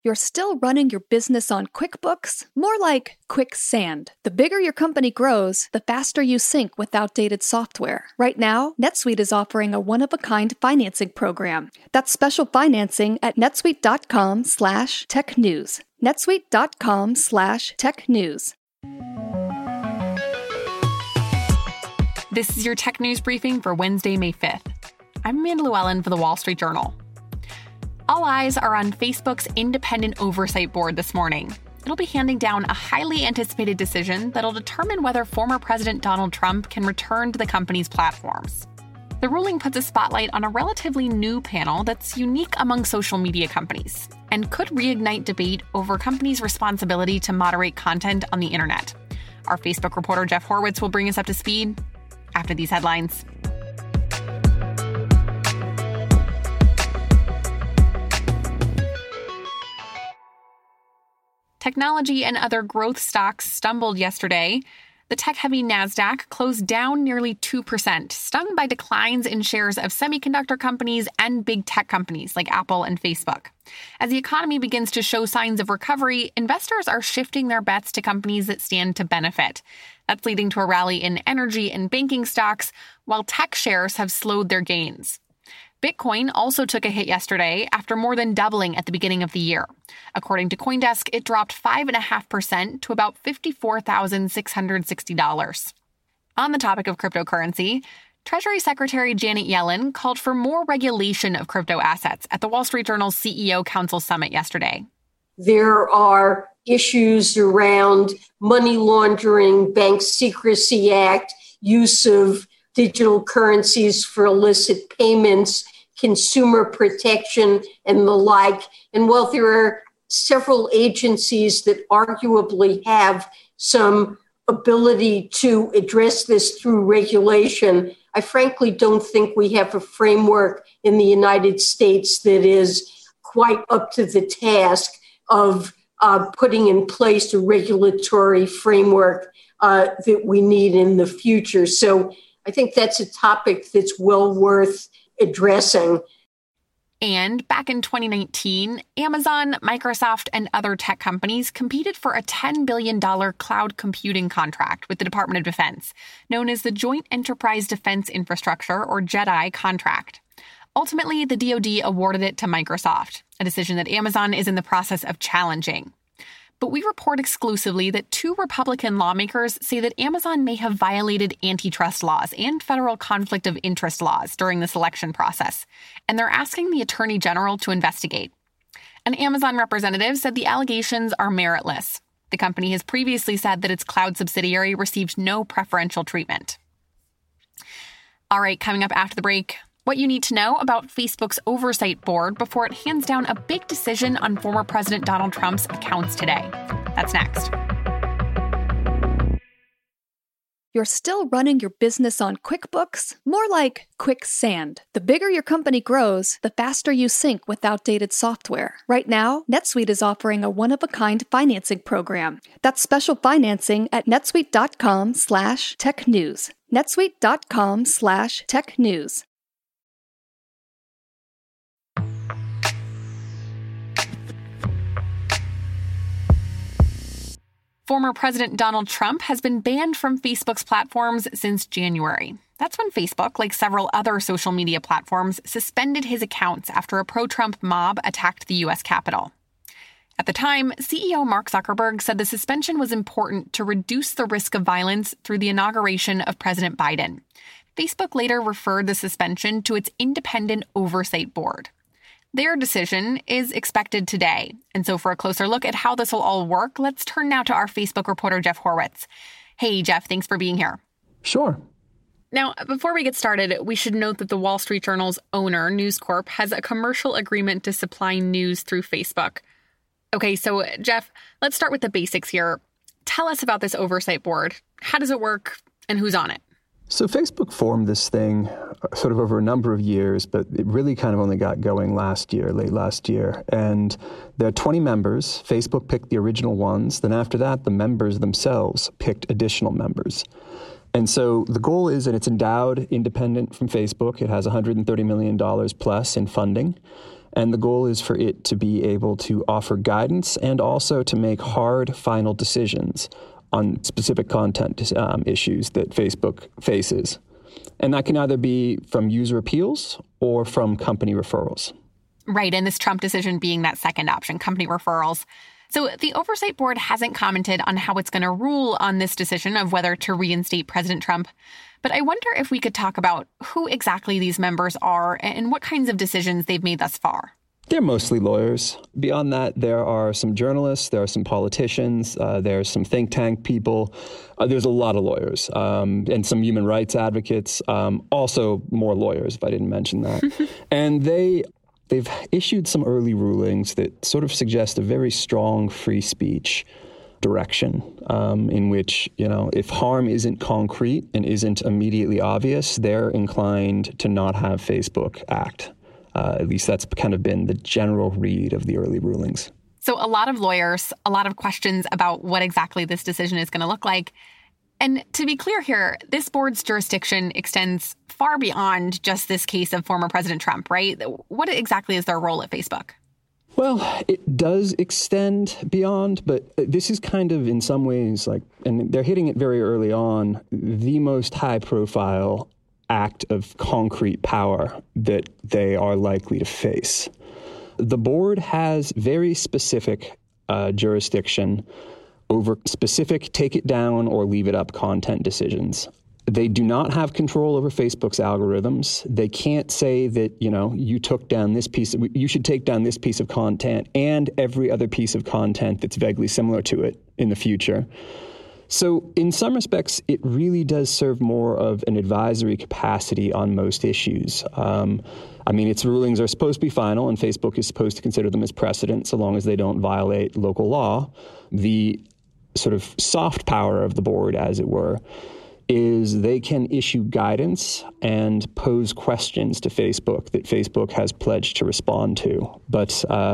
You're still running your business on QuickBooks? More like quicksand. The bigger your company grows, the faster you sync with outdated software. Right now, NetSuite is offering a one-of-a-kind financing program. That's special financing at netsuite.com/technews. netsuite.com/technews. This is your tech news briefing for Wednesday, May 5th. I'm Amanda Llewellyn for The Wall Street Journal. All eyes are on Facebook's independent oversight board this morning. It'll be handing down a highly anticipated decision that'll determine whether former President Donald Trump can return to the company's platforms. The ruling puts a spotlight on a relatively new panel that's unique among social media companies and could reignite debate over companies' responsibility to moderate content on the internet. Our Facebook reporter Jeff Horwitz will bring us up to speed after these headlines. Technology and other growth stocks stumbled yesterday. The tech-heavy Nasdaq closed down nearly 2%, stung by declines in shares of semiconductor companies and big tech companies like Apple and Facebook. As the economy begins to show signs of recovery, investors are shifting their bets to companies that stand to benefit. That's leading to a rally in energy and banking stocks, while tech shares have slowed their gains. Bitcoin also took a hit yesterday after more than doubling at the beginning of the year. According to CoinDesk, it dropped 5.5% to about $54,660. On the topic of cryptocurrency, Treasury Secretary Janet Yellen called for more regulation of crypto assets at the Wall Street Journal's CEO Council Summit yesterday. There are issues around money laundering, Bank Secrecy Act, use of digital currencies for illicit payments, consumer protection, and the like. And while there are several agencies that arguably have some ability to address this through regulation, I frankly don't think we have a framework in the United States that is quite up to the task of putting in place a regulatory framework that we need in the future. So I think that's a topic that's well worth addressing. And back in 2019, Amazon, Microsoft, and other tech companies competed for a $10 billion cloud computing contract with the Department of Defense, known as the Joint Enterprise Defense Infrastructure, or JEDI, contract. Ultimately, the DoD awarded it to Microsoft, a decision that Amazon is in the process of challenging. But we report exclusively that 2 Republican lawmakers say that Amazon may have violated antitrust laws and federal conflict of interest laws during the selection process, and they're asking the Attorney General to investigate. An Amazon representative said the allegations are meritless. The company has previously said that its cloud subsidiary received no preferential treatment. All right, coming up after the break, what you need to know about Facebook's oversight board before it hands down a big decision on former President Donald Trump's accounts today. That's next. You're still running your business on QuickBooks? More like quicksand. The bigger your company grows, the faster you sync with outdated software. Right now, NetSuite is offering a one-of-a-kind financing program. That's special financing at netsuite.com/technews. netsuite.com/technews. Former President Donald Trump has been banned from Facebook's platforms since January. That's when Facebook, like several other social media platforms, suspended his accounts after a pro-Trump mob attacked the U.S. Capitol. At the time, CEO Mark Zuckerberg said the suspension was important to reduce the risk of violence through the inauguration of President Biden. Facebook later referred the suspension to its independent oversight board. Their decision is expected today. And so for a closer look at how this will all work, let's turn now to our Facebook reporter, Jeff Horwitz. Hey, Jeff, thanks for being here. Sure. Now, before we get started, we should note that the Wall Street Journal's owner, News Corp, has a commercial agreement to supply news through Facebook. Okay, so Jeff, let's start with the basics here. Tell us about this oversight board. How does it work and who's on it? So Facebook formed this thing sort of over a number of years, but it really kind of only got going late last year. And there are 20 members. Facebook picked the original ones. Then after that, the members themselves picked additional members. And so the goal is that it's endowed, independent from Facebook. It has $130 million plus in funding. And the goal is for it to be able to offer guidance and also to make hard final decisions on specific content issues that Facebook faces. And that can either be from user appeals or from company referrals. Right, and this Trump decision being that second option, company referrals. So the Oversight Board hasn't commented on how it's going to rule on this decision of whether to reinstate President Trump. But I wonder if we could talk about who exactly these members are and what kinds of decisions they've made thus far. They're mostly lawyers. Beyond that, there are some journalists, there are some politicians, there are some think tank people. There's a lot of lawyers and some human rights advocates, also more lawyers, if I didn't mention that. And they've issued some early rulings that sort of suggest a very strong free speech direction in which, if harm isn't concrete and isn't immediately obvious, they're inclined to not have Facebook act. At least that's kind of been the general read of the early rulings. So a lot of lawyers, a lot of questions about what exactly this decision is going to look like. And to be clear here, this board's jurisdiction extends far beyond just this case of former President Trump, right? What exactly is their role at Facebook? Well, it does extend beyond, but this is kind of in some ways and they're hitting it very early on, the most high profile act of concrete power that they are likely to face. The board has very specific jurisdiction over specific take it down or leave it up content decisions. They do not have control over Facebook's algorithms. They can't say that, you took down this you should take down this piece of content and every other piece of content that's vaguely similar to it in the future. So in some respects, it really does serve more of an advisory capacity on most issues. Its rulings are supposed to be final, and Facebook is supposed to consider them as precedent so long as they don't violate local law. The sort of soft power of the board, as it were, is they can issue guidance and pose questions to Facebook that Facebook has pledged to respond to. But,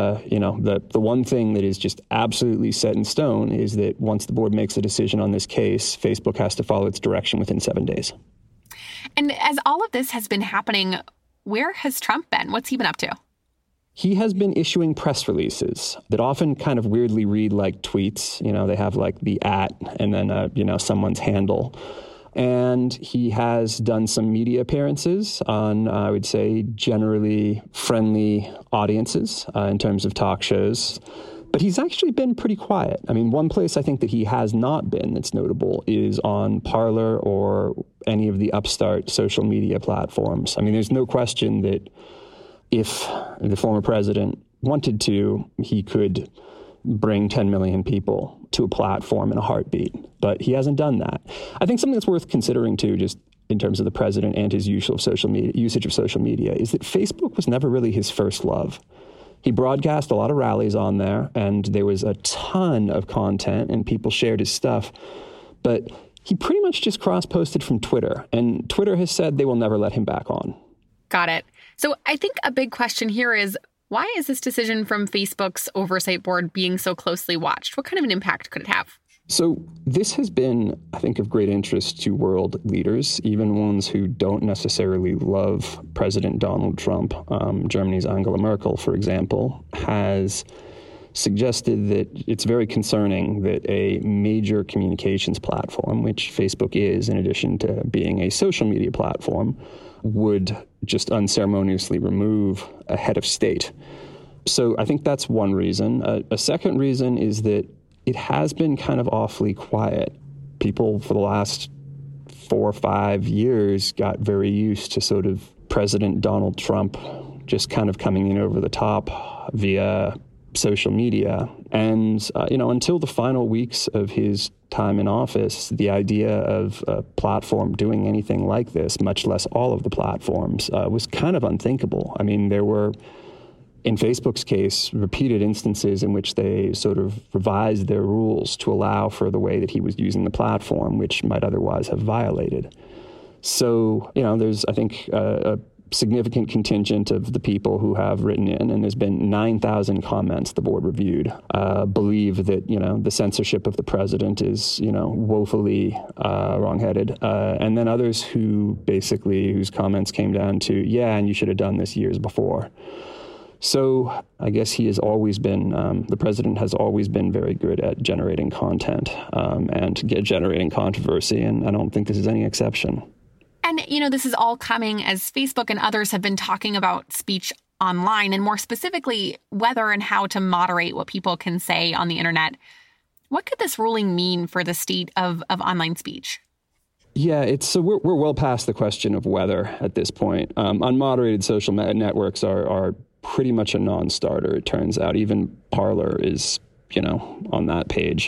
the one thing that is just absolutely set in stone is that once the board makes a decision on this case, Facebook has to follow its direction within 7 days. And as all of this has been happening, where has Trump been? What's he been up to? He has been issuing press releases that often kind of weirdly read like tweets. They have the @ and then, someone's handle. And he has done some media appearances on, I would say, generally friendly audiences in terms of talk shows. But he's actually been pretty quiet. One place I think that he has not been that's notable is on Parler or any of the upstart social media platforms. There's no question that if the former president wanted to, he could bring 10 million people to a platform in a heartbeat. But he hasn't done that. I think something that's worth considering, too, just in terms of the president and his usage of social media, is that Facebook was never really his first love. He broadcast a lot of rallies on there, and there was a ton of content, and people shared his stuff. But he pretty much just cross-posted from Twitter, and Twitter has said they will never let him back on. Got it. So I think a big question here is, why is this decision from Facebook's Oversight Board being so closely watched? What kind of an impact could it have? So this has been, I think, of great interest to world leaders, even ones who don't necessarily love President Donald Trump. Germany's Angela Merkel, for example, has suggested that it's very concerning that a major communications platform, which Facebook is, in addition to being a social media platform, would just unceremoniously remove a head of state. So I think that's one reason. A second reason is that it has been kind of awfully quiet. People for the last 4 or 5 years got very used to sort of President Donald Trump just kind of coming in over the top via social media. And, until the final weeks of his time in office, the idea of a platform doing anything like this, much less all of the platforms, was kind of unthinkable. There were, in Facebook's case, repeated instances in which they sort of revised their rules to allow for the way that he was using the platform, which might otherwise have violated. So, there's, I think, a significant contingent of the people who have written in, and there's been 9,000 comments the board reviewed, believe that, the censorship of the president is, woefully wrongheaded. And then others whose comments came down to, and you should have done this years before. So I guess he has always been, the president has always been very good at generating content and generating controversy, and I don't think this is any exception. And, this is all coming as Facebook and others have been talking about speech online, and more specifically, whether and how to moderate what people can say on the internet. What could this ruling mean for the state of online speech? Yeah, we're well past the question of whether at this point. Unmoderated social networks are pretty much a non-starter, it turns out. Even Parler is, on that page.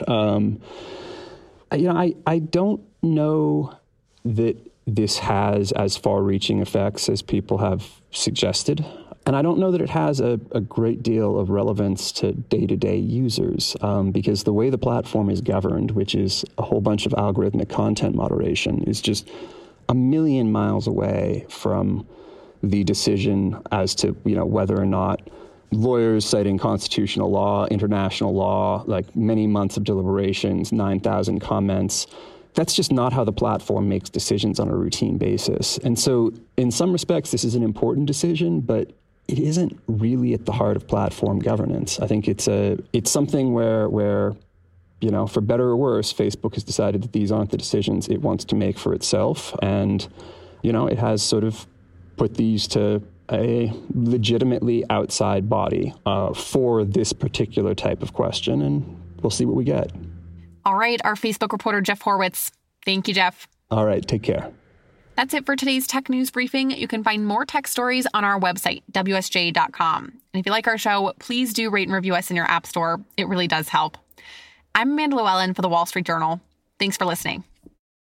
I don't know that this has as far-reaching effects as people have suggested. And I don't know that it has a great deal of relevance to day-to-day users because the way the platform is governed, which is a whole bunch of algorithmic content moderation, is just a million miles away from the decision as to, whether or not lawyers citing constitutional law, international law, like many months of deliberations, 9,000 comments. That's just not how the platform makes decisions on a routine basis. And so in some respects, this is an important decision, but it isn't really at the heart of platform governance. I think it's something where, for better or worse, Facebook has decided that these aren't the decisions it wants to make for itself. And, it has sort of put these to a legitimately outside body for this particular type of question. And we'll see what we get. All right. Our Facebook reporter, Jeff Horwitz. Thank you, Jeff. All right. Take care. That's it for today's Tech News Briefing. You can find more tech stories on our website, WSJ.com. And if you like our show, please do rate and review us in your app store. It really does help. I'm Amanda Llewellyn for The Wall Street Journal. Thanks for listening.